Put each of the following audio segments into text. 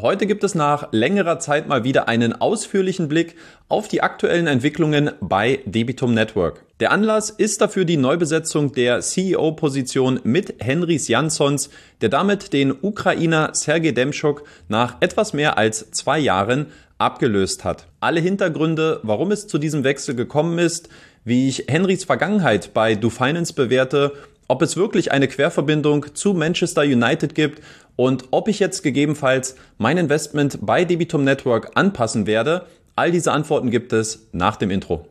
Heute gibt es nach längerer Zeit mal wieder einen ausführlichen Blick auf die aktuellen Entwicklungen bei Debitum Network. Der Anlass ist dafür die Neubesetzung der CEO-Position mit Henrys Janssons, der damit den Ukrainer Sergej Demschok nach etwas mehr als 2 Jahren abgelöst hat. Alle Hintergründe, warum es zu diesem Wechsel gekommen ist, wie ich Henrys Vergangenheit bei DoFinance bewerte, ob es wirklich eine Querverbindung zu Manchester United gibt und ob ich jetzt gegebenenfalls mein Investment bei Debitum Network anpassen werde. All diese Antworten gibt es nach dem Intro.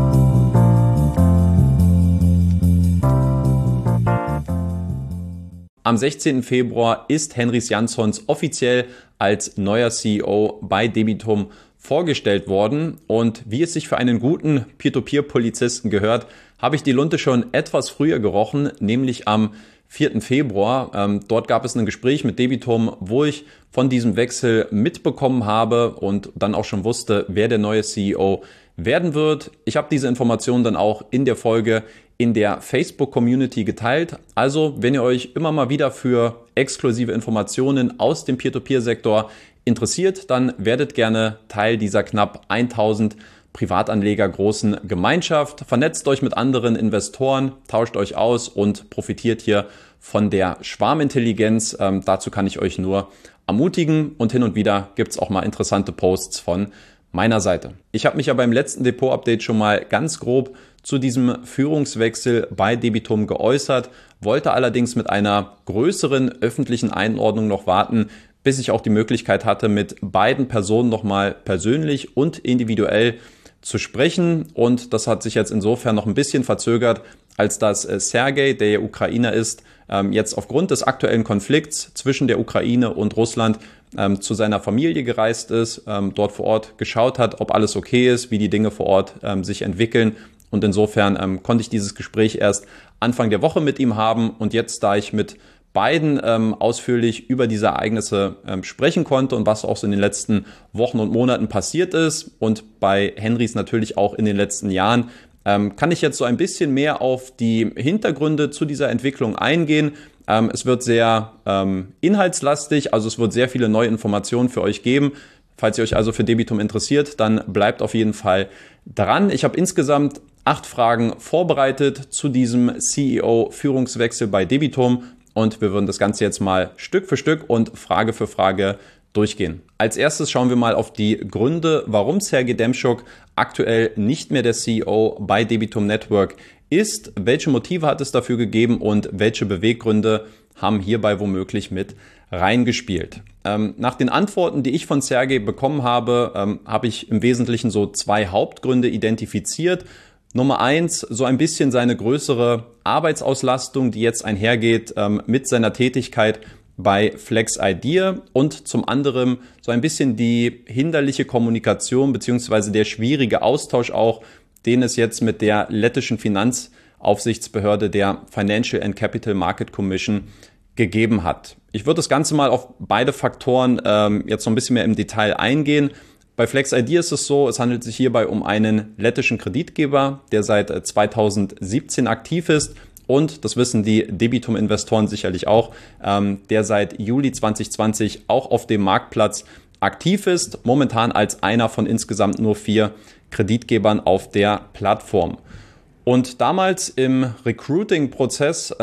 Am 16. Februar ist Henrys Janssons offiziell als neuer CEO bei Debitum vorgestellt worden und wie es sich für einen guten Peer-to-Peer-Polizisten gehört, habe ich die Lunte schon etwas früher gerochen, nämlich am 4. Februar. Dort gab es ein Gespräch mit Debitum, wo ich von diesem Wechsel mitbekommen habe und dann auch schon wusste, wer der neue CEO werden wird. Ich habe diese Informationen dann auch in der Folge in der Facebook-Community geteilt. Also, wenn ihr euch immer mal wieder für exklusive Informationen aus dem Peer-to-Peer-Sektor interessiert, dann werdet gerne Teil dieser knapp 1000 Privatanleger großen Gemeinschaft. Vernetzt euch mit anderen Investoren, tauscht euch aus und profitiert hier von der Schwarmintelligenz. Dazu kann ich euch nur ermutigen und hin und wieder gibt es auch mal interessante Posts von meiner Seite. Ich habe mich ja beim letzten Depot-Update schon mal ganz grob zu diesem Führungswechsel bei Debitum geäußert, wollte allerdings mit einer größeren öffentlichen Einordnung noch warten, bis ich auch die Möglichkeit hatte, mit beiden Personen nochmal persönlich und individuell zu sprechen. Und das hat sich jetzt insofern noch ein bisschen verzögert, als dass Sergej, der ja Ukrainer ist, jetzt aufgrund des aktuellen Konflikts zwischen der Ukraine und Russland zu seiner Familie gereist ist, dort vor Ort geschaut hat, ob alles okay ist, wie die Dinge vor Ort sich entwickeln. Und insofern konnte ich dieses Gespräch erst Anfang der Woche mit ihm haben. Und jetzt, da ich mit beiden ausführlich über diese Ereignisse sprechen konnte und was auch so in den letzten Wochen und Monaten passiert ist und bei Henrys natürlich auch in den letzten Jahren, kann ich jetzt so ein bisschen mehr auf die Hintergründe zu dieser Entwicklung eingehen. Es wird sehr inhaltslastig, also es wird sehr viele neue Informationen für euch geben. Falls ihr euch also für Debitum interessiert, dann bleibt auf jeden Fall dran. Ich habe insgesamt 8 Fragen vorbereitet zu diesem CEO-Führungswechsel bei Debitum. Und wir würden das Ganze jetzt mal Stück für Stück und Frage für Frage durchgehen. Als erstes schauen wir mal auf die Gründe, warum Sergej Demschok aktuell nicht mehr der CEO bei Debitum Network ist. Welche Motive hat es dafür gegeben und welche Beweggründe haben hierbei womöglich mit reingespielt? Nach den Antworten, die ich von Sergej bekommen habe, habe ich im Wesentlichen so 2 Hauptgründe identifiziert. Nummer 1, so ein bisschen seine größere Arbeitsauslastung, die jetzt einhergeht mit seiner Tätigkeit bei FlexIdea und zum anderen so ein bisschen die hinderliche Kommunikation beziehungsweise der schwierige Austausch auch, den es jetzt mit der lettischen Finanzaufsichtsbehörde der Financial and Capital Market Commission gegeben hat. Ich würde das Ganze mal auf beide Faktoren jetzt noch ein bisschen mehr im Detail eingehen. Bei FlexIdea ist es so, es handelt sich hierbei um einen lettischen Kreditgeber, der seit 2017 aktiv ist und, das wissen die Debitum-Investoren sicherlich auch, der seit Juli 2020 auch auf dem Marktplatz aktiv ist, momentan als einer von insgesamt nur 4 Kreditgebern auf der Plattform. Und damals im Recruiting-Prozess,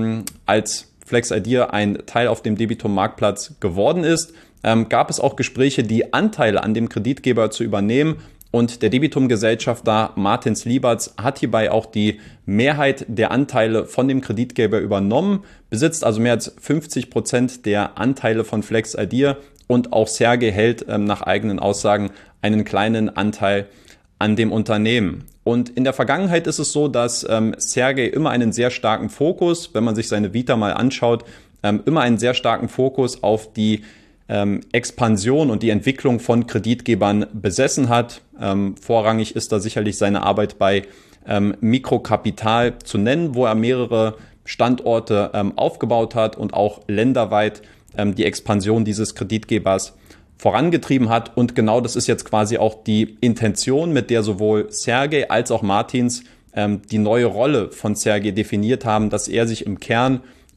als FlexIdea ein Teil auf dem Debitum-Marktplatz geworden ist, gab es auch Gespräche, die Anteile an dem Kreditgeber zu übernehmen. Und der Debitum-Gesellschafter Martins Lieberts hat hierbei auch die Mehrheit der Anteile von dem Kreditgeber übernommen, besitzt also mehr als 50% der Anteile von FlexIdea und auch Sergej hält nach eigenen Aussagen einen kleinen Anteil an dem Unternehmen. Und in der Vergangenheit ist es so, dass Sergej immer einen sehr starken Fokus, wenn man sich seine Vita mal anschaut, immer einen sehr starken Fokus auf die Expansion und die Entwicklung von Kreditgebern besessen hat. Vorrangig ist da sicherlich seine Arbeit bei Mikrokapital zu nennen, wo er mehrere Standorte aufgebaut hat und auch länderweit die Expansion dieses Kreditgebers vorangetrieben hat. Und genau das ist jetzt quasi auch die Intention, mit der sowohl Sergej als auch Martins die neue Rolle von Sergej definiert haben, dass er sich im Kern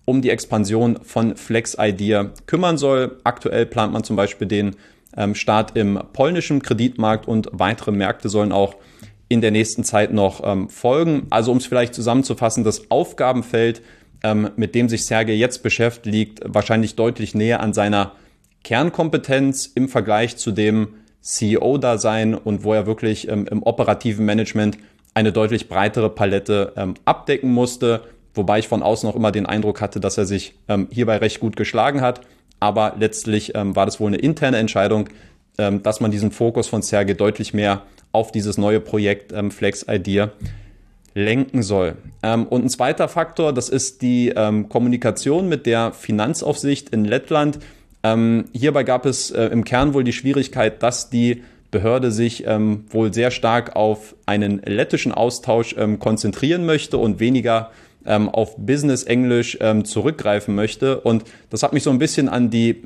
um die Expansion von FlexIDEA kümmern soll. Aktuell plant man zum Beispiel den Start im polnischen Kreditmarkt und weitere Märkte sollen auch in der nächsten Zeit noch folgen. Also um es vielleicht zusammenzufassen, das Aufgabenfeld, mit dem sich Sergej jetzt beschäftigt, liegt wahrscheinlich deutlich näher an seiner Kernkompetenz im Vergleich zu dem CEO-Dasein und wo er wirklich im operativen Management eine deutlich breitere Palette abdecken musste, wobei ich von außen auch immer den Eindruck hatte, dass er sich hierbei recht gut geschlagen hat. Aber letztlich war das wohl eine interne Entscheidung, dass man diesen Fokus von Sergej deutlich mehr auf dieses neue Projekt FlexIDEA lenken soll. Und ein zweiter Faktor, das ist die Kommunikation mit der Finanzaufsicht in Lettland. Hierbei gab es im Kern wohl die Schwierigkeit, dass die Behörde sich wohl sehr stark auf einen lettischen Austausch konzentrieren möchte und weniger auf Business-Englisch zurückgreifen möchte. Und das hat mich so ein bisschen an die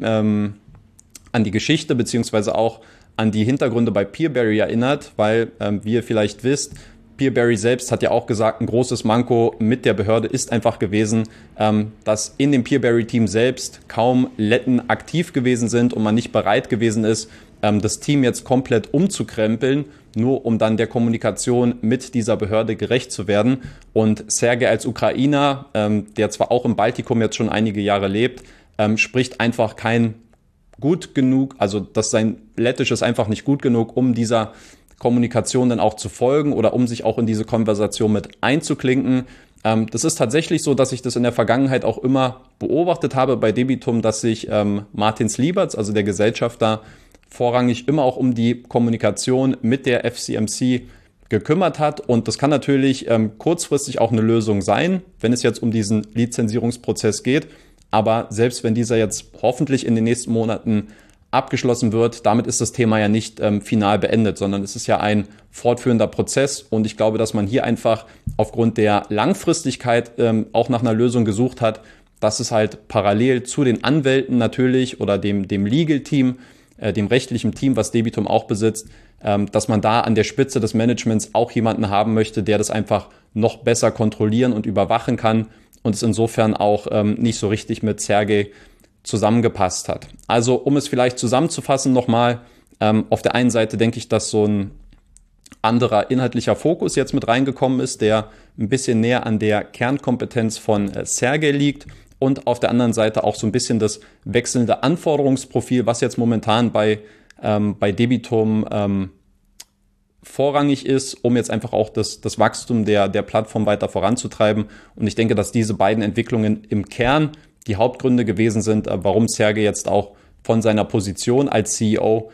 Geschichte beziehungsweise auch an die Hintergründe bei Peerberry erinnert, weil, wie ihr vielleicht wisst, Peerberry selbst hat ja auch gesagt, ein großes Manko mit der Behörde ist einfach gewesen, dass in dem Peerberry-Team selbst kaum Letten aktiv gewesen sind und man nicht bereit gewesen ist, das Team jetzt komplett umzukrempeln, nur um dann der Kommunikation mit dieser Behörde gerecht zu werden. Und Sergej als Ukrainer, der zwar auch im Baltikum jetzt schon einige Jahre lebt, spricht einfach kein gut genug, also dass sein Lettisch ist einfach nicht gut genug, um dieser Kommunikation dann auch zu folgen oder um sich auch in diese Konversation mit einzuklinken. Das ist tatsächlich so, dass ich das in der Vergangenheit auch immer beobachtet habe bei Debitum, dass sich Martin Slieberts, also der Gesellschafter, vorrangig immer auch um die Kommunikation mit der FCMC gekümmert hat. Und das kann natürlich kurzfristig auch eine Lösung sein, wenn es jetzt um diesen Lizenzierungsprozess geht. Aber selbst wenn dieser jetzt hoffentlich in den nächsten Monaten abgeschlossen wird, damit ist das Thema ja nicht final beendet, sondern es ist ja ein fortführender Prozess. Und ich glaube, dass man hier einfach aufgrund der Langfristigkeit auch nach einer Lösung gesucht hat, dass es halt parallel zu den Anwälten natürlich oder dem Legal-Team, dem rechtlichen Team, was Debitum auch besitzt, dass man da an der Spitze des Managements auch jemanden haben möchte, der das einfach noch besser kontrollieren und überwachen kann und es insofern auch nicht so richtig mit Sergej zusammengepasst hat. Also um es vielleicht zusammenzufassen nochmal, auf der einen Seite denke ich, dass so ein anderer inhaltlicher Fokus jetzt mit reingekommen ist, der ein bisschen näher an der Kernkompetenz von Sergej liegt und auf der anderen Seite auch so ein bisschen das wechselnde Anforderungsprofil, was jetzt momentan bei Debitum vorrangig ist, um jetzt einfach auch das Wachstum der Plattform weiter voranzutreiben. Und ich denke, dass diese beiden Entwicklungen im Kern die Hauptgründe gewesen sind, warum Sergej jetzt auch von seiner Position als CEO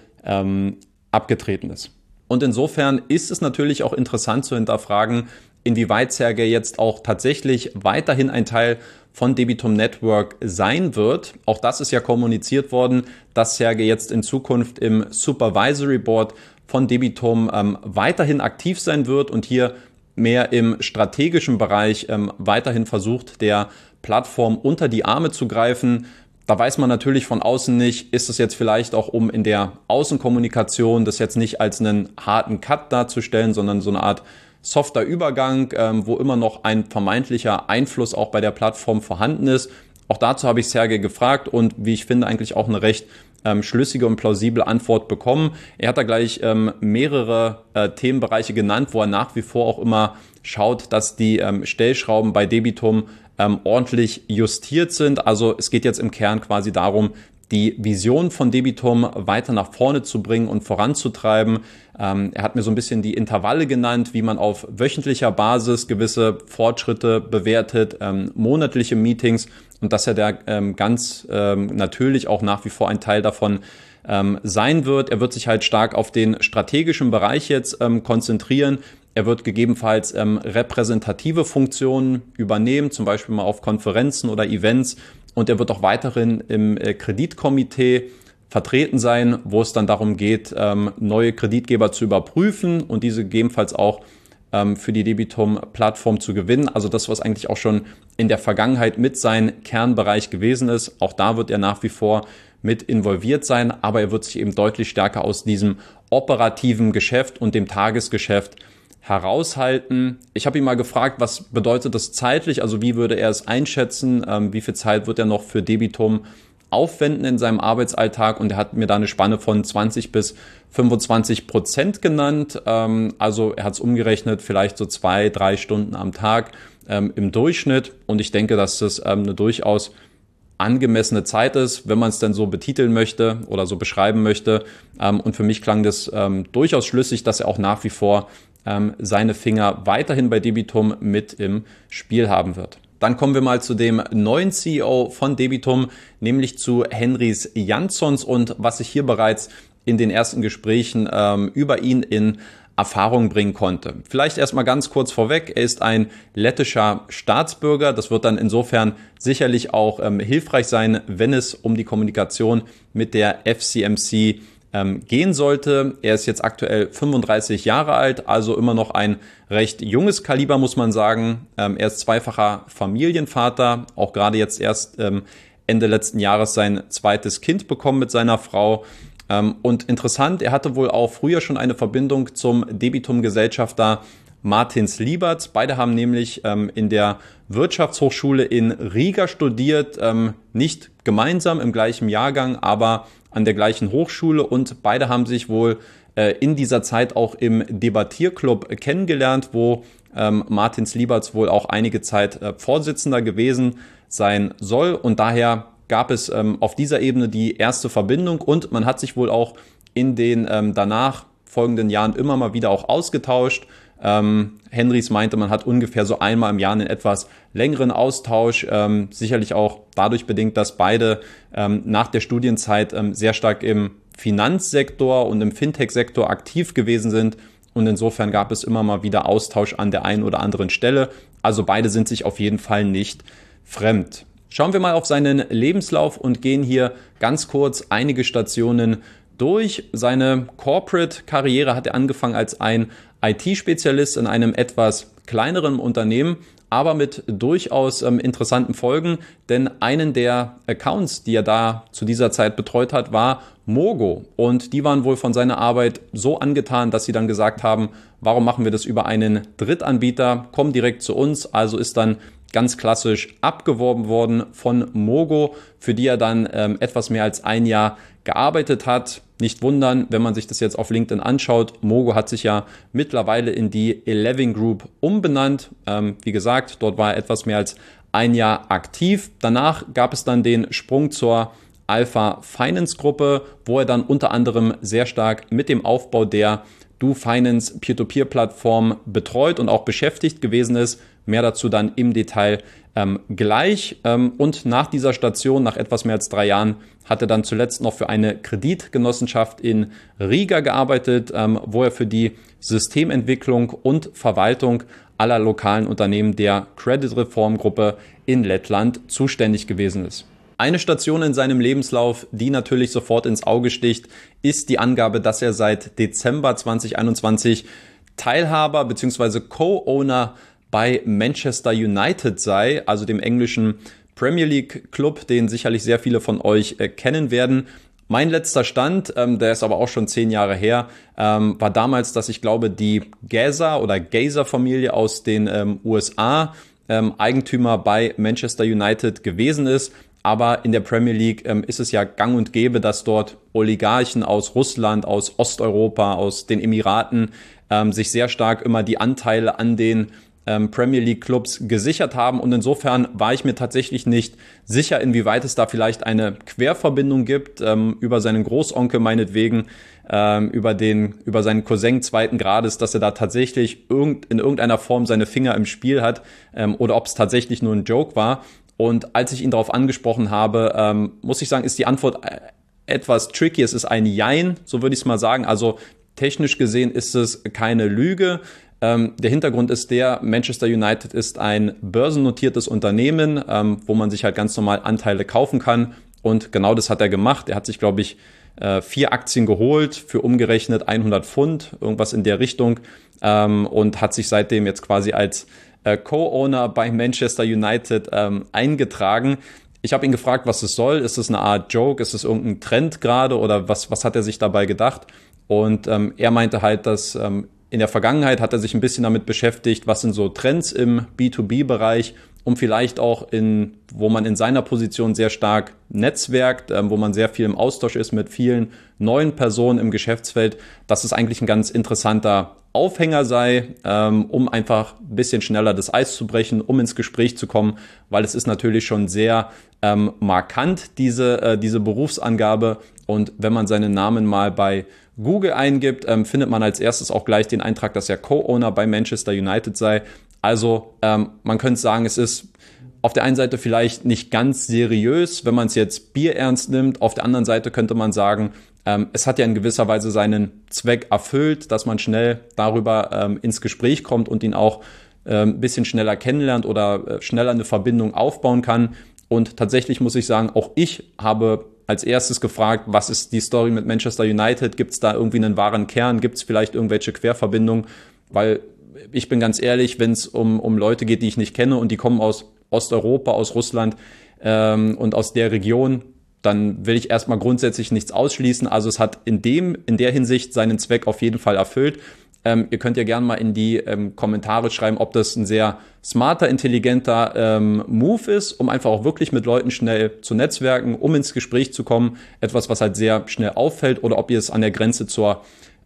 abgetreten ist. Und insofern ist es natürlich auch interessant zu hinterfragen, inwieweit Sergej jetzt auch tatsächlich weiterhin ein Teil von Debitum Network sein wird. Auch das ist ja kommuniziert worden, dass Sergej jetzt in Zukunft im Supervisory Board von Debitum weiterhin aktiv sein wird und hier mehr im strategischen Bereich weiterhin versucht, der Plattform unter die Arme zu greifen. Da weiß man natürlich von außen nicht, ist es jetzt vielleicht auch, um in der Außenkommunikation das jetzt nicht als einen harten Cut darzustellen, sondern so eine Art softer Übergang, wo immer noch ein vermeintlicher Einfluss auch bei der Plattform vorhanden ist. Auch dazu habe ich Sergej gefragt und wie ich finde eigentlich auch eine recht schlüssige und plausible Antwort bekommen. Er hat da gleich mehrere Themenbereiche genannt, wo er nach wie vor auch immer schaut, dass die Stellschrauben bei Debitum ordentlich justiert sind. Also es geht jetzt im Kern quasi darum, die Vision von Debitum weiter nach vorne zu bringen und voranzutreiben. Er hat mir so ein bisschen die Intervalle genannt, wie man auf wöchentlicher Basis gewisse Fortschritte bewertet, monatliche Meetings und dass er da ganz natürlich auch nach wie vor ein Teil davon sein wird. Er wird sich halt stark auf den strategischen Bereich jetzt konzentrieren. Er wird gegebenenfalls repräsentative Funktionen übernehmen, zum Beispiel mal auf Konferenzen oder Events. Und er wird auch weiterhin im Kreditkomitee vertreten sein, wo es dann darum geht, neue Kreditgeber zu überprüfen und diese gegebenenfalls auch für die Debitum-Plattform zu gewinnen. Also das, was eigentlich auch schon in der Vergangenheit mit seinem Kernbereich gewesen ist. Auch da wird er nach wie vor mit involviert sein, aber er wird sich eben deutlich stärker aus diesem operativen Geschäft und dem Tagesgeschäft heraushalten. Ich habe ihn mal gefragt, was bedeutet das zeitlich, also wie würde er es einschätzen, wie viel Zeit wird er noch für Debitum aufwenden in seinem Arbeitsalltag, und er hat mir da eine Spanne von 20 bis 25% genannt. Also er hat es umgerechnet, vielleicht so 2-3 Stunden am Tag im Durchschnitt, und ich denke, dass das eine durchaus angemessene Zeit ist, wenn man es denn so betiteln möchte oder so beschreiben möchte. Und für mich klang das durchaus schlüssig, dass er auch nach wie vor seine Finger weiterhin bei Debitum mit im Spiel haben wird. Dann kommen wir mal zu dem neuen CEO von Debitum, nämlich zu Henrys Janssons, und was ich hier bereits in den ersten Gesprächen über ihn in Erfahrung bringen konnte. Vielleicht erstmal ganz kurz vorweg, er ist ein lettischer Staatsbürger. Das wird dann insofern sicherlich auch hilfreich sein, wenn es um die Kommunikation mit der FCMC gehen sollte. Er ist jetzt aktuell 35 Jahre alt, also immer noch ein recht junges Kaliber, muss man sagen. Er ist zweifacher Familienvater, auch gerade jetzt erst Ende letzten Jahres sein zweites Kind bekommen mit seiner Frau. Und interessant, er hatte wohl auch früher schon eine Verbindung zum Debitum-Gesellschafter Martins Lieberts. Beide haben nämlich in der Wirtschaftshochschule in Riga studiert, nicht gemeinsam im gleichen Jahrgang, aber an der gleichen Hochschule, und beide haben sich wohl in dieser Zeit auch im Debattierclub kennengelernt, wo Martins Lieberts wohl auch einige Zeit Vorsitzender gewesen sein soll, und daher gab es auf dieser Ebene die erste Verbindung, und man hat sich wohl auch in den danach folgenden Jahren immer mal wieder auch ausgetauscht. Henrys meinte, man hat ungefähr so einmal im Jahr einen etwas längeren Austausch, sicherlich auch dadurch bedingt, dass beide nach der Studienzeit sehr stark im Finanzsektor und im Fintech-Sektor aktiv gewesen sind, und insofern gab es immer mal wieder Austausch an der einen oder anderen Stelle. Also beide sind sich auf jeden Fall nicht fremd. Schauen wir mal auf seinen Lebenslauf und gehen hier ganz kurz einige Stationen durch. Seine Corporate-Karriere hat er angefangen als ein IT-Spezialist in einem etwas kleineren Unternehmen, aber mit durchaus interessanten Folgen, denn einen der Accounts, die er da zu dieser Zeit betreut hat, war Mogo, und die waren wohl von seiner Arbeit so angetan, dass sie dann gesagt haben, warum machen wir das über einen Drittanbieter, komm direkt zu uns. Also ist dann ganz klassisch abgeworben worden von Mogo, für die er dann etwas mehr als ein Jahr gearbeitet hat. Nicht wundern, wenn man sich das jetzt auf LinkedIn anschaut. Mogo hat sich ja mittlerweile in die 11 Group umbenannt. Wie gesagt, dort war er etwas mehr als ein Jahr aktiv. Danach gab es dann den Sprung zur Alpha Finance Gruppe, wo er dann unter anderem sehr stark mit dem Aufbau der Do Finance Peer-to-Peer-Plattform betreut und auch beschäftigt gewesen ist. Mehr dazu dann im Detail gleich. Und nach dieser Station, nach etwas mehr als 3 Jahren, hat er dann zuletzt noch für eine Kreditgenossenschaft in Riga gearbeitet, wo er für die Systementwicklung und Verwaltung aller lokalen Unternehmen der Credit Reform Gruppe in Lettland zuständig gewesen ist. Eine Station in seinem Lebenslauf, die natürlich sofort ins Auge sticht, ist die Angabe, dass er seit Dezember 2021 Teilhaber bzw. Co-Owner bei Manchester United sei, also dem englischen Premier League Club, den sicherlich sehr viele von euch kennen werden. Mein letzter Stand, der ist aber auch schon 10 Jahre her, war damals, dass ich glaube, die Gazer-Familie aus den USA Eigentümer bei Manchester United gewesen ist. Aber in der Premier League ist es ja gang und gäbe, dass dort Oligarchen aus Russland, aus Osteuropa, aus den Emiraten sich sehr stark immer die Anteile an den Premier League Clubs gesichert haben. Und insofern war ich mir tatsächlich nicht sicher, inwieweit es da vielleicht eine Querverbindung gibt, über seinen Großonkel meinetwegen, über seinen Cousin 2. Grades, dass er da tatsächlich in irgendeiner Form seine Finger im Spiel hat, oder ob es tatsächlich nur ein Joke war. Und als ich ihn darauf angesprochen habe, muss ich sagen, ist die Antwort etwas tricky. Es ist ein Jein, so würde ich es mal sagen. Also technisch gesehen ist es keine Lüge. Der Hintergrund ist Manchester United ist ein börsennotiertes Unternehmen, wo man sich halt ganz normal Anteile kaufen kann. Und genau das hat er gemacht. Er hat sich, glaube ich, 4 Aktien geholt für umgerechnet 100 Pfund, irgendwas in der Richtung, und hat sich seitdem jetzt quasi als Co-Owner bei Manchester United eingetragen. Ich habe ihn gefragt, was es soll. Ist es eine Art Joke? Ist es irgendein Trend gerade? Oder was hat er sich dabei gedacht? Und er meinte halt, dass in der Vergangenheit hat er sich ein bisschen damit beschäftigt, was sind so Trends im B2B-Bereich, um vielleicht auch wo man in seiner Position sehr stark netzwerkt, wo man sehr viel im Austausch ist mit vielen neuen Personen im Geschäftsfeld, dass es eigentlich ein ganz interessanter Aufhänger sei, um einfach ein bisschen schneller das Eis zu brechen, um ins Gespräch zu kommen, weil es ist natürlich schon sehr markant, diese Berufsangabe. Und wenn man seinen Namen mal bei Google eingibt, findet man als erstes auch gleich den Eintrag, dass er Co-Owner bei Manchester United sei. Also man könnte sagen, es ist auf der einen Seite vielleicht nicht ganz seriös, wenn man es jetzt bierernst nimmt. Auf der anderen Seite könnte man sagen, es hat ja in gewisser Weise seinen Zweck erfüllt, dass man schnell darüber ins Gespräch kommt und ihn auch ein bisschen schneller kennenlernt oder schneller eine Verbindung aufbauen kann. Und tatsächlich muss ich sagen, auch ich habe als erstes gefragt, was ist die Story mit Manchester United? Gibt es da irgendwie einen wahren Kern? Gibt es vielleicht irgendwelche Querverbindungen? Weil ich bin ganz ehrlich, wenn es um Leute geht, die ich nicht kenne und die kommen aus Osteuropa, aus Russland und aus der Region, dann will ich erstmal grundsätzlich nichts ausschließen. Also es hat in der Hinsicht seinen Zweck auf jeden Fall erfüllt. Ihr könnt ja gerne mal in die Kommentare schreiben, ob das ein sehr smarter, intelligenter Move ist, um einfach auch wirklich mit Leuten schnell zu netzwerken, um ins Gespräch zu kommen. Etwas, was halt sehr schnell auffällt, oder ob ihr es an der Grenze zur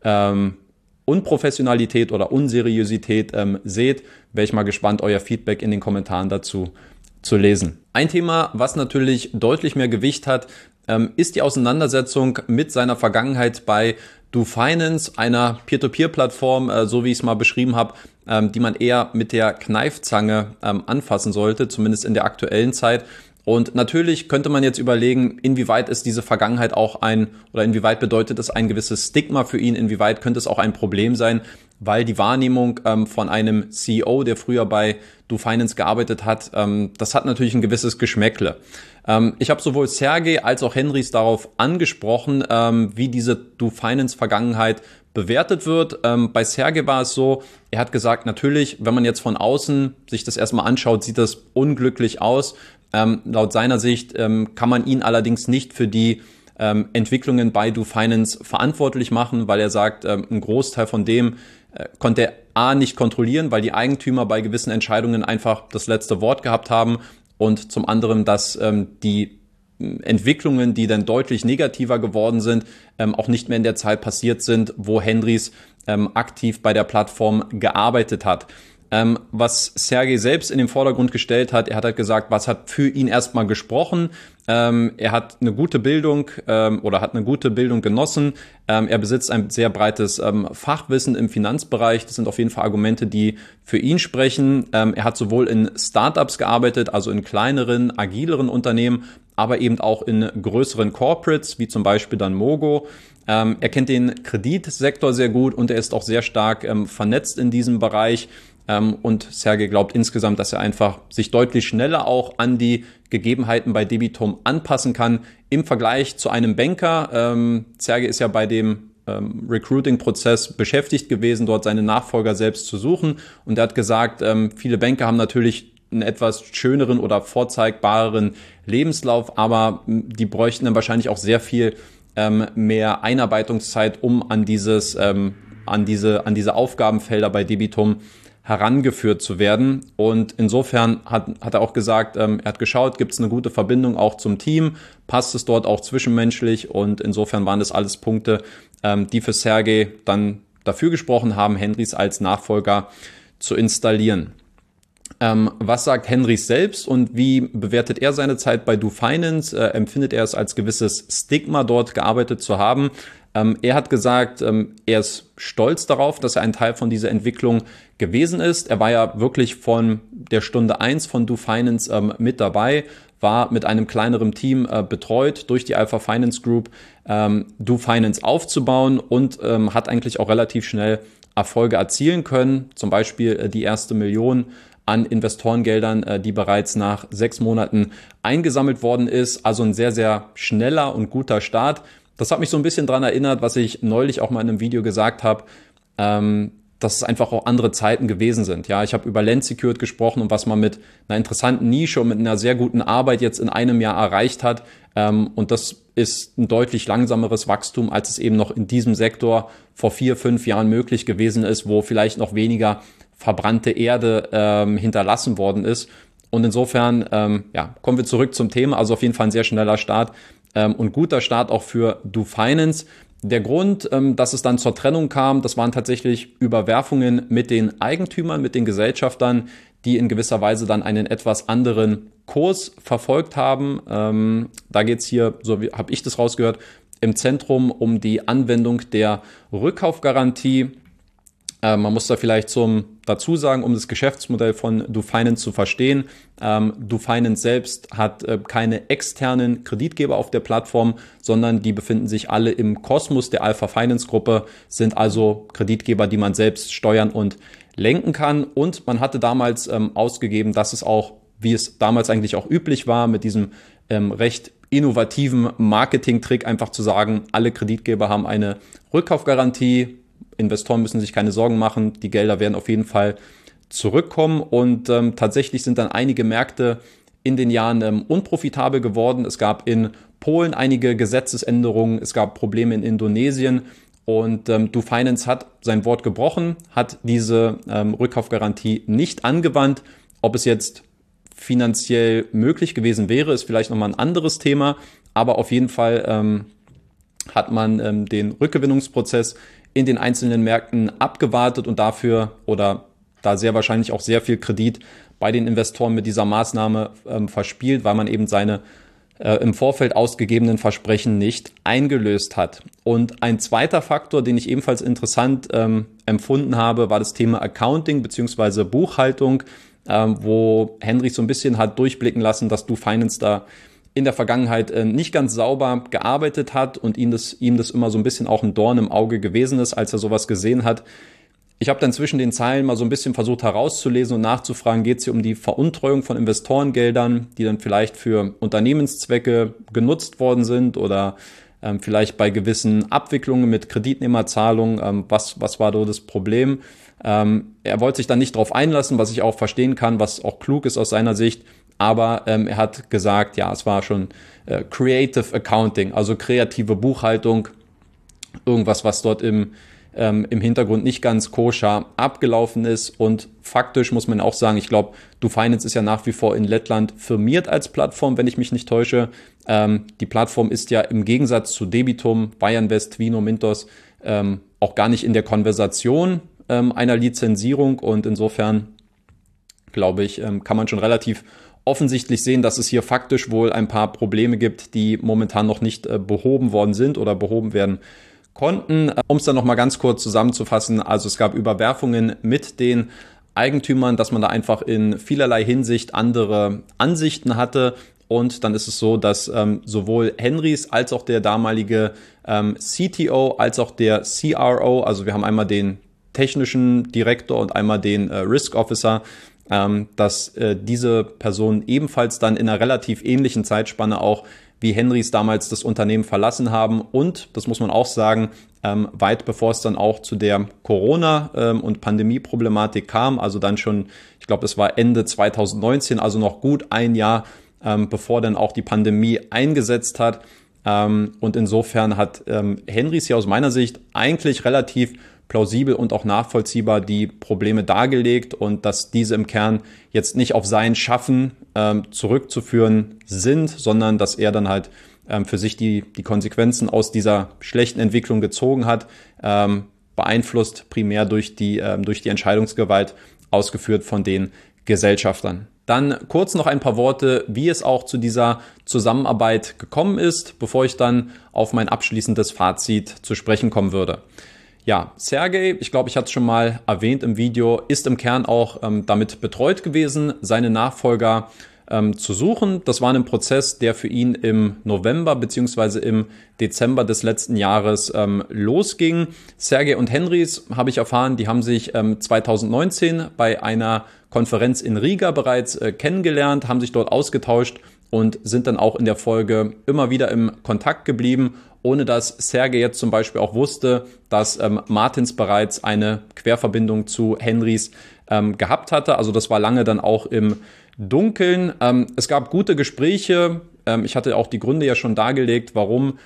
Unprofessionalität oder Unseriosität seht. Wäre ich mal gespannt, euer Feedback in den Kommentaren dazu zu lesen. Ein Thema, was natürlich deutlich mehr Gewicht hat, ist die Auseinandersetzung mit seiner Vergangenheit bei DoFinance, einer Peer-to-Peer-Plattform, so wie ich es mal beschrieben habe, die man eher mit der Kneifzange anfassen sollte, zumindest in der aktuellen Zeit. Und natürlich könnte man jetzt überlegen, inwieweit ist diese Vergangenheit auch oder inwieweit bedeutet es ein gewisses Stigma für ihn, inwieweit könnte es auch ein Problem sein, weil die Wahrnehmung von einem CEO, der früher bei DoFinance gearbeitet hat, das hat natürlich ein gewisses Geschmäckle. Ich habe sowohl Sergej als auch Henrys darauf angesprochen, wie diese DoFinance-Vergangenheit bewertet wird. Bei Sergej war es so, er hat gesagt, natürlich, wenn man jetzt von außen sich das erstmal anschaut, sieht das unglücklich aus. Laut seiner Sicht kann man ihn allerdings nicht für die Entwicklungen bei DoFinance verantwortlich machen, weil er sagt, ein Großteil von dem konnte er nicht kontrollieren, weil die Eigentümer bei gewissen Entscheidungen einfach das letzte Wort gehabt haben, und zum anderen, dass die Entwicklungen, die dann deutlich negativer geworden sind, auch nicht mehr in der Zeit passiert sind, wo Henrys aktiv bei der Plattform gearbeitet hat. Was Sergej selbst in den Vordergrund gestellt hat, er hat halt gesagt, was hat für ihn erstmal gesprochen. Er hat eine gute Bildung hat eine gute Bildung genossen. Er besitzt ein sehr breites Fachwissen im Finanzbereich. Das sind auf jeden Fall Argumente, die für ihn sprechen. Er hat sowohl in Startups gearbeitet, also in kleineren, agileren Unternehmen, aber eben auch in größeren Corporates, wie zum Beispiel dann Mogo. Er kennt den Kreditsektor sehr gut und er ist auch sehr stark vernetzt in diesem Bereich. Und Sergej glaubt insgesamt, dass er einfach sich deutlich schneller auch an die Gegebenheiten bei Debitum anpassen kann im Vergleich zu einem Banker. Sergej ist ja bei dem Recruiting-Prozess beschäftigt gewesen, dort seine Nachfolger selbst zu suchen. Und er hat gesagt, viele Banker haben natürlich einen etwas schöneren oder vorzeigbareren Lebenslauf, aber die bräuchten dann wahrscheinlich auch sehr viel mehr Einarbeitungszeit, um an diese Aufgabenfelder bei Debitum herangeführt zu werden. Und insofern hat er auch gesagt, er hat geschaut, gibt es eine gute Verbindung auch zum Team, passt es dort auch zwischenmenschlich, und insofern waren das alles Punkte, die für Sergej dann dafür gesprochen haben, Henrys als Nachfolger zu installieren. Was sagt Henrys selbst und wie bewertet er seine Zeit bei DoFinance? Empfindet er es als gewisses Stigma, dort gearbeitet zu haben? Er hat gesagt, er ist stolz darauf, dass er ein Teil von dieser Entwicklung gewesen ist. Er war ja wirklich von der Stunde 1 von DoFinance mit dabei, war mit einem kleineren Team betreut durch die Alpha Finance Group, DoFinance aufzubauen, und hat eigentlich auch relativ schnell Erfolge erzielen können. Zum Beispiel die erste Million an Investorengeldern, die bereits nach 6 Monaten eingesammelt worden ist. Also ein sehr, sehr schneller und guter Start. Das hat mich so ein bisschen daran erinnert, was ich neulich auch mal in einem Video gesagt habe. dass es einfach auch andere Zeiten gewesen sind. Ja, ich habe über Land Secured gesprochen und was man mit einer interessanten Nische und mit einer sehr guten Arbeit jetzt in einem Jahr erreicht hat. Und das ist ein deutlich langsameres Wachstum, als es eben noch in diesem Sektor vor 4, 5 Jahren möglich gewesen ist, wo vielleicht noch weniger verbrannte Erde hinterlassen worden ist. Und insofern, kommen wir zurück zum Thema. Also auf jeden Fall ein sehr schneller Start und guter Start auch für DoFinance. Der Grund, dass es dann zur Trennung kam, das waren tatsächlich Überwerfungen mit den Eigentümern, mit den Gesellschaftern, die in gewisser Weise dann einen etwas anderen Kurs verfolgt haben. Da geht es hier, so habe ich das rausgehört, im Zentrum um die Anwendung der Rückkaufgarantie. Man muss da vielleicht dazu sagen, um das Geschäftsmodell von DoFinance zu verstehen. DoFinance selbst hat keine externen Kreditgeber auf der Plattform, sondern die befinden sich alle im Kosmos der Alpha Finance Gruppe, sind also Kreditgeber, die man selbst steuern und lenken kann. Und man hatte damals ausgegeben, dass es auch, wie es damals eigentlich auch üblich war, mit diesem recht innovativen Marketing-Trick einfach zu sagen, alle Kreditgeber haben eine Rückkaufgarantie. Investoren müssen sich keine Sorgen machen, die Gelder werden auf jeden Fall zurückkommen und tatsächlich sind dann einige Märkte in den Jahren unprofitabel geworden. Es gab in Polen einige Gesetzesänderungen, es gab Probleme in Indonesien und DoFinance hat sein Wort gebrochen, hat diese Rückkaufgarantie nicht angewandt. Ob es jetzt finanziell möglich gewesen wäre, ist vielleicht nochmal ein anderes Thema, aber auf jeden Fall hat man den Rückgewinnungsprozess in den einzelnen Märkten abgewartet und dafür oder da sehr wahrscheinlich auch sehr viel Kredit bei den Investoren mit dieser Maßnahme verspielt, weil man eben seine im Vorfeld ausgegebenen Versprechen nicht eingelöst hat. Und ein zweiter Faktor, den ich ebenfalls interessant empfunden habe, war das Thema Accounting bzw. Buchhaltung, wo Henry so ein bisschen hat durchblicken lassen, dass DoFinance da in der Vergangenheit nicht ganz sauber gearbeitet hat und ihm das immer so ein bisschen auch ein Dorn im Auge gewesen ist, als er sowas gesehen hat. Ich habe dann zwischen den Zeilen mal so ein bisschen versucht herauszulesen und nachzufragen, geht es hier um die Veruntreuung von Investorengeldern, die dann vielleicht für Unternehmenszwecke genutzt worden sind oder vielleicht bei gewissen Abwicklungen mit Kreditnehmerzahlungen, was war da das Problem? Er wollte sich dann nicht drauf einlassen, was ich auch verstehen kann, was auch klug ist aus seiner Sicht. Aber er hat gesagt, ja, es war schon Creative Accounting, also kreative Buchhaltung, irgendwas, was dort im Hintergrund nicht ganz koscher abgelaufen ist. Und faktisch muss man auch sagen, ich glaube, DoFinance ist ja nach wie vor in Lettland firmiert als Plattform, wenn ich mich nicht täusche. Die Plattform ist ja im Gegensatz zu Debitum, Bayernvest, Twino, Mintos auch gar nicht in der Konversation einer Lizenzierung. Und insofern, glaube ich, kann man schon relativ offensichtlich sehen, dass es hier faktisch wohl ein paar Probleme gibt, die momentan noch nicht behoben worden sind oder behoben werden konnten. Um es dann nochmal ganz kurz zusammenzufassen, also es gab Überwerfungen mit den Eigentümern, dass man da einfach in vielerlei Hinsicht andere Ansichten hatte. Und dann ist es so, dass sowohl Henrys als auch der damalige CTO als auch der CRO, also wir haben einmal den technischen Direktor und einmal den Risk Officer, dass diese Personen ebenfalls dann in einer relativ ähnlichen Zeitspanne auch wie Henrys damals das Unternehmen verlassen haben und, das muss man auch sagen, weit bevor es dann auch zu der Corona- und Pandemie-Problematik kam, also dann schon, ich glaube, es war Ende 2019, also noch gut ein Jahr, bevor dann auch die Pandemie eingesetzt hat. Und insofern hat Henrys hier aus meiner Sicht eigentlich relativ plausibel und auch nachvollziehbar die Probleme dargelegt und dass diese im Kern jetzt nicht auf sein Schaffen zurückzuführen sind, sondern dass er dann halt für sich die Konsequenzen aus dieser schlechten Entwicklung gezogen hat, beeinflusst primär durch die Entscheidungsgewalt ausgeführt von den Gesellschaftern. Dann kurz noch ein paar Worte, wie es auch zu dieser Zusammenarbeit gekommen ist, bevor ich dann auf mein abschließendes Fazit zu sprechen kommen würde. Ja, Sergej, ich glaube, ich hatte es schon mal erwähnt im Video, ist im Kern auch damit betreut gewesen, seine Nachfolger zu suchen. Das war ein Prozess, der für ihn im November bzw. im Dezember des letzten Jahres losging. Sergej und Henrys, habe ich erfahren, die haben sich 2019 bei einer Konferenz in Riga bereits kennengelernt, haben sich dort ausgetauscht und sind dann auch in der Folge immer wieder im Kontakt geblieben, ohne dass Sergej jetzt zum Beispiel auch wusste, dass Martins bereits eine Querverbindung zu Henrys gehabt hatte. Also das war lange dann auch im Dunkeln. Es gab gute Gespräche. Ich hatte auch die Gründe ja schon dargelegt, warum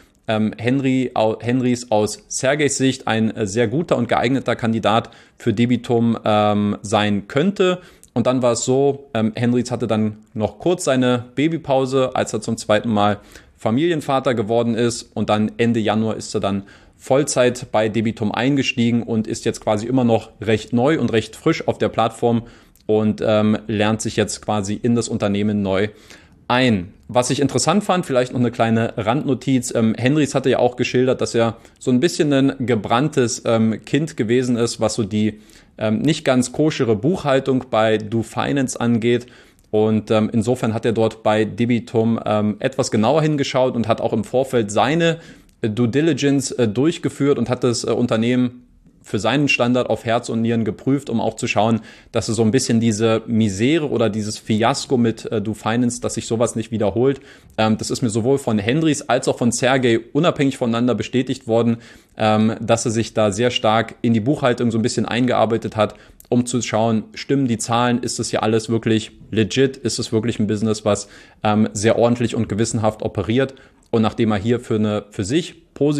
Henrys aus Sergejs Sicht ein sehr guter und geeigneter Kandidat für Debitum sein könnte. Und dann war es so, Henrys hatte dann noch kurz seine Babypause, als er zum zweiten Mal Familienvater geworden ist. Und dann Ende Januar ist er dann Vollzeit bei Debitum eingestiegen und ist jetzt quasi immer noch recht neu und recht frisch auf der Plattform und lernt sich jetzt quasi in das Unternehmen neu ein. Was ich interessant fand, vielleicht noch eine kleine Randnotiz, Henrys hatte ja auch geschildert, dass er so ein bisschen ein gebranntes Kind gewesen ist, was so die nicht ganz koschere Buchhaltung bei DoFinance angeht. Und insofern hat er dort bei Debitum etwas genauer hingeschaut und hat auch im Vorfeld seine Due Diligence durchgeführt und hat das Unternehmen für seinen Standard auf Herz und Nieren geprüft, um auch zu schauen, dass es so ein bisschen diese Misere oder dieses Fiasko mit DoFinance, dass sich sowas nicht wiederholt. Das ist mir sowohl von Henrys als auch von Sergej unabhängig voneinander bestätigt worden, dass er sich da sehr stark in die Buchhaltung so ein bisschen eingearbeitet hat, um zu schauen, stimmen die Zahlen, ist das hier alles wirklich legit, ist es wirklich ein Business, was sehr ordentlich und gewissenhaft operiert. Und nachdem er hier für eine für sich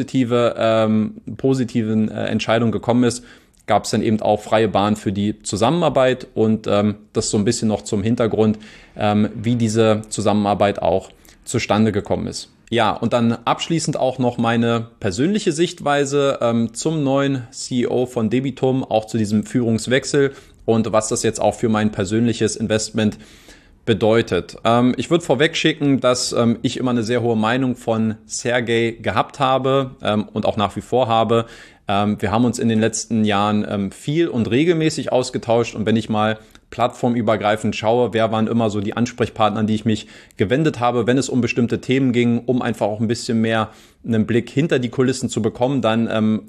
positiven Entscheidung gekommen ist, gab es dann eben auch freie Bahn für die Zusammenarbeit und das so ein bisschen noch zum Hintergrund, wie diese Zusammenarbeit auch zustande gekommen ist. Ja, und dann abschließend auch noch meine persönliche Sichtweise zum neuen CEO von Debitum, auch zu diesem Führungswechsel und was das jetzt auch für mein persönliches Investment bedeutet. Ich würde vorweg schicken, dass ich immer eine sehr hohe Meinung von Sergej gehabt habe und auch nach wie vor habe. Wir haben uns in den letzten Jahren viel und regelmäßig ausgetauscht und wenn ich mal plattformübergreifend schaue, wer waren immer so die Ansprechpartner, an die ich mich gewendet habe, wenn es um bestimmte Themen ging, um einfach auch ein bisschen mehr einen Blick hinter die Kulissen zu bekommen, dann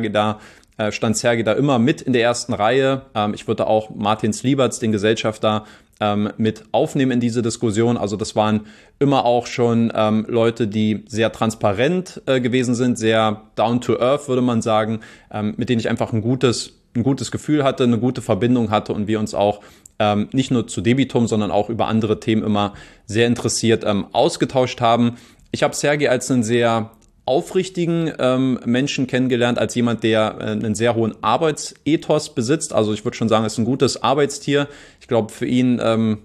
stand Sergej da immer mit in der ersten Reihe. Ich würde auch Martin Slieberts, den Gesellschafter, mit aufnehmen in diese Diskussion. Also das waren immer auch schon Leute, die sehr transparent gewesen sind, sehr down to earth, würde man sagen, mit denen ich einfach ein gutes Gefühl hatte, eine gute Verbindung hatte und wir uns auch nicht nur zu Debitum, sondern auch über andere Themen immer sehr interessiert ausgetauscht haben. Ich habe Sergej als einen sehr aufrichtigen Menschen kennengelernt, als jemand, der einen sehr hohen Arbeitsethos besitzt. Also ich würde schon sagen, er ist ein gutes Arbeitstier. Ich glaube, für ihn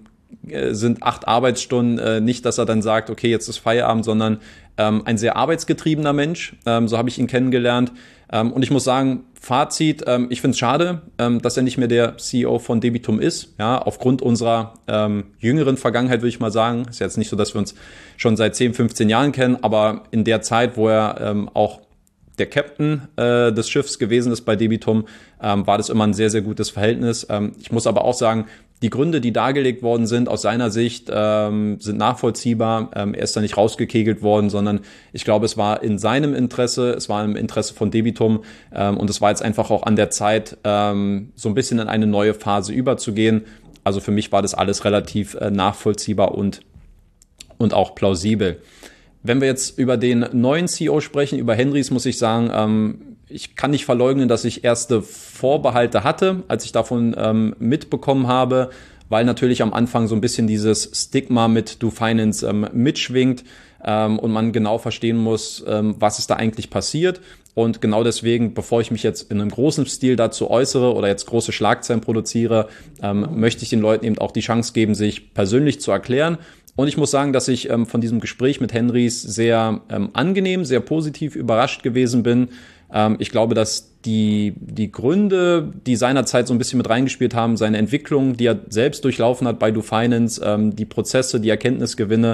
sind 8 Arbeitsstunden nicht, dass er dann sagt, okay, jetzt ist Feierabend, sondern ein sehr arbeitsgetriebener Mensch. So habe ich ihn kennengelernt. Und ich muss sagen, Fazit, ich finde es schade, dass er nicht mehr der CEO von Debitum ist. Ja, aufgrund unserer jüngeren Vergangenheit würde ich mal sagen. Ist jetzt nicht so, dass wir uns schon seit 10, 15 Jahren kennen, aber in der Zeit, wo er auch der Captain des Schiffs gewesen ist bei Debitum, war das immer ein sehr, sehr gutes Verhältnis. Ich muss aber auch sagen, die Gründe, die dargelegt worden sind, aus seiner Sicht sind nachvollziehbar. Er ist da nicht rausgekegelt worden, sondern ich glaube, es war in seinem Interesse, es war im Interesse von Debitum und es war jetzt einfach auch an der Zeit, so ein bisschen in eine neue Phase überzugehen. Also für mich war das alles relativ nachvollziehbar und auch plausibel. Wenn wir jetzt über den neuen CEO sprechen, über Henrys, muss ich sagen, ich kann nicht verleugnen, dass ich erste Vorbehalte hatte, als ich davon mitbekommen habe, weil natürlich am Anfang so ein bisschen dieses Stigma mit DoFinance mitschwingt und man genau verstehen muss, was ist da eigentlich passiert. Und genau deswegen, bevor ich mich jetzt in einem großen Stil dazu äußere oder jetzt große Schlagzeilen produziere, möchte ich den Leuten eben auch die Chance geben, sich persönlich zu erklären. Und ich muss sagen, dass ich von diesem Gespräch mit Henrys sehr angenehm, sehr positiv überrascht gewesen bin. Ich glaube, dass die Gründe, die seinerzeit so ein bisschen mit reingespielt haben, seine Entwicklung, die er selbst durchlaufen hat bei DoFinance, die Prozesse, die Erkenntnisgewinne,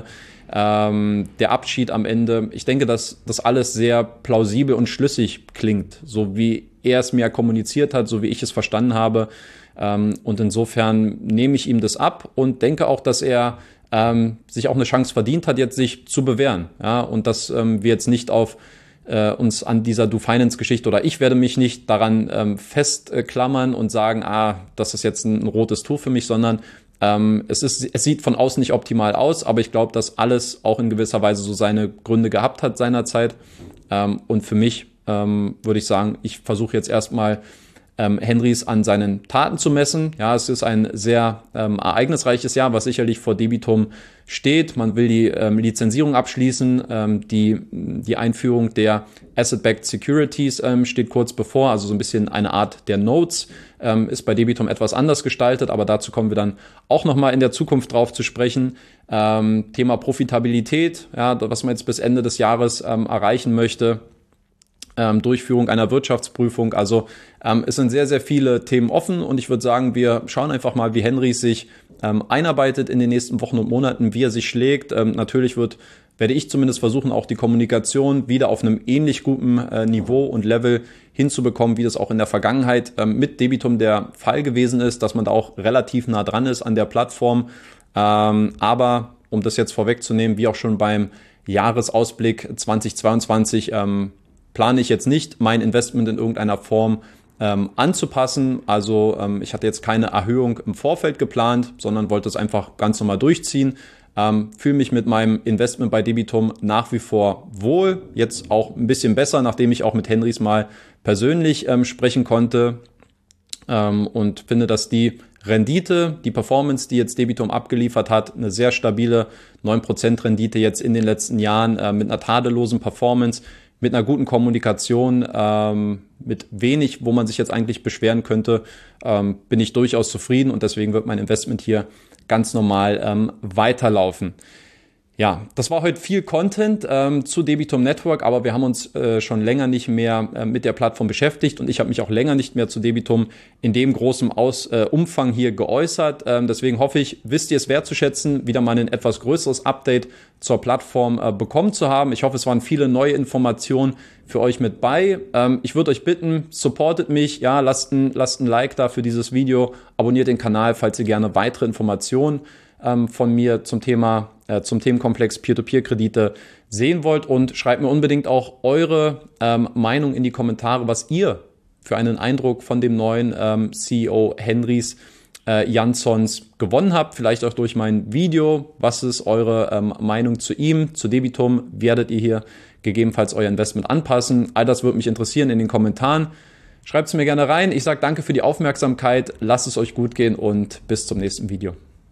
der Abschied am Ende. Ich denke, dass das alles sehr plausibel und schlüssig klingt, so wie er es mir kommuniziert hat, so wie ich es verstanden habe. Und insofern nehme ich ihm das ab und denke auch, dass er sich auch eine Chance verdient hat, jetzt sich zu bewähren. Ja, und dass wir jetzt nicht auf uns an dieser DoFinance-Geschichte oder ich werde mich nicht daran festklammern und sagen, das ist jetzt ein rotes Tuch für mich, sondern Es sieht von außen nicht optimal aus, aber ich glaube, dass alles auch in gewisser Weise so seine Gründe gehabt hat seinerzeit. Und für mich würde ich sagen, ich versuche jetzt erstmal Henrys an seinen Taten zu messen. Ja, es ist ein sehr ereignisreiches Jahr, was sicherlich vor Debitum steht. Man will die Lizenzierung abschließen. Die Einführung der Asset-Backed Securities steht kurz bevor, also so ein bisschen eine Art der Notes. Ist bei Debitum etwas anders gestaltet, aber dazu kommen wir dann auch nochmal in der Zukunft drauf zu sprechen. Thema Profitabilität, ja, was man jetzt bis Ende des Jahres erreichen möchte. Durchführung einer Wirtschaftsprüfung. Also es sind sehr, sehr viele Themen offen und ich würde sagen, wir schauen einfach mal, wie Henry sich einarbeitet in den nächsten Wochen und Monaten, wie er sich schlägt. Natürlich werde ich zumindest versuchen, auch die Kommunikation wieder auf einem ähnlich guten Niveau und Level hinzubekommen, wie das auch in der Vergangenheit mit Debitum der Fall gewesen ist, dass man da auch relativ nah dran ist an der Plattform. Aber um das jetzt vorwegzunehmen, wie auch schon beim Jahresausblick 2022, plane ich jetzt nicht, mein Investment in irgendeiner Form anzupassen. Also ich hatte jetzt keine Erhöhung im Vorfeld geplant, sondern wollte es einfach ganz normal durchziehen. Fühle mich mit meinem Investment bei Debitum nach wie vor wohl. Jetzt auch ein bisschen besser, nachdem ich auch mit Henrys mal persönlich sprechen konnte. Und finde, dass die Rendite, die Performance, die jetzt Debitum abgeliefert hat, eine sehr stabile 9% Rendite jetzt in den letzten Jahren mit einer tadellosen Performance, mit einer guten Kommunikation, mit wenig, wo man sich jetzt eigentlich beschweren könnte, bin ich durchaus zufrieden und deswegen wird mein Investment hier ganz normal weiterlaufen. Ja, das war heute viel Content zu Debitum Network, aber wir haben uns schon länger nicht mehr mit der Plattform beschäftigt und ich habe mich auch länger nicht mehr zu Debitum in dem großen Umfang hier geäußert. Deswegen hoffe ich, wisst ihr es wertzuschätzen, wieder mal ein etwas größeres Update zur Plattform bekommen zu haben. Ich hoffe, es waren viele neue Informationen für euch mit bei. Ich würde euch bitten, supportet mich, ja, lasst ein Like da für dieses Video, abonniert den Kanal, falls ihr gerne weitere Informationen von mir zum Themenkomplex Peer-to-Peer-Kredite sehen wollt und schreibt mir unbedingt auch eure Meinung in die Kommentare, was ihr für einen Eindruck von dem neuen CEO Henrys Janssons gewonnen habt, vielleicht auch durch mein Video. Was ist eure Meinung zu ihm, zu Debitum? Werdet ihr hier gegebenenfalls euer Investment anpassen? All das würde mich interessieren in den Kommentaren. Schreibt es mir gerne rein. Ich sage danke für die Aufmerksamkeit. Lasst es euch gut gehen und bis zum nächsten Video.